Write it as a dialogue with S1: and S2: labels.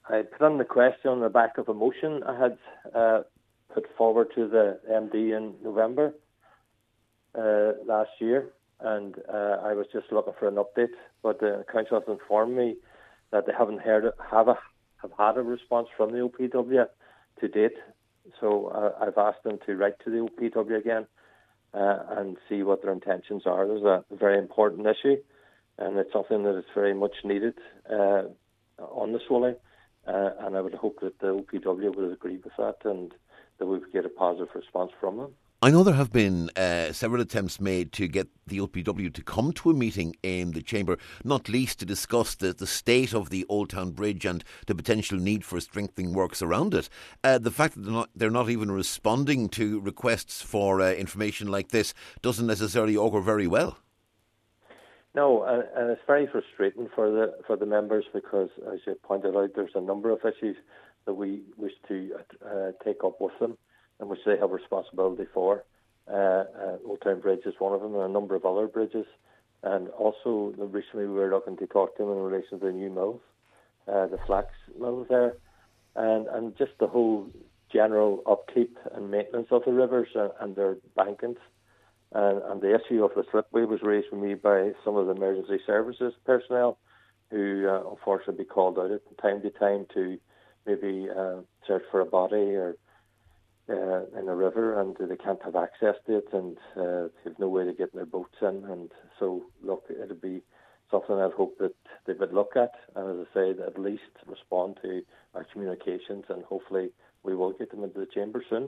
S1: I put on the question on the back of a motion I had put forward to the MD in November last year, and I was just looking for an update. But the council has informed me that they haven't have had a response from the OPW to date. So I've asked them to write to the OPW again and see what their intentions are. There's a very important issue, and it's something that is very much needed on the Swilly. And I would hope that the OPW would agree with that and that we would get a positive response from them.
S2: I know there have been several attempts made to get the OPW to come to a meeting in the Chamber, not least to discuss the state of the Old Town Bridge and the potential need for strengthening works around it. The fact that they're not even responding to requests for information like this doesn't necessarily augur very well.
S1: No, and it's very frustrating for the members because, as you pointed out, there's a number of issues that we wish to take up with them and which they have responsibility for. Old Town Bridge is one of them, and a number of other bridges. And also, recently we were looking to talk to them in relation to the new mills, the flax mills there, and just the whole general upkeep and maintenance of the rivers and their bankings. And the issue of the slipway was raised with me by some of the emergency services personnel who unfortunately be called out at time to time to maybe search for a body or in a river, and they can't have access to it, and they have no way to get their boats in. And so, look, it'll be something I'd hope that they would look at, and as I say, at least respond to our communications, and hopefully we will get them into the Chamber soon.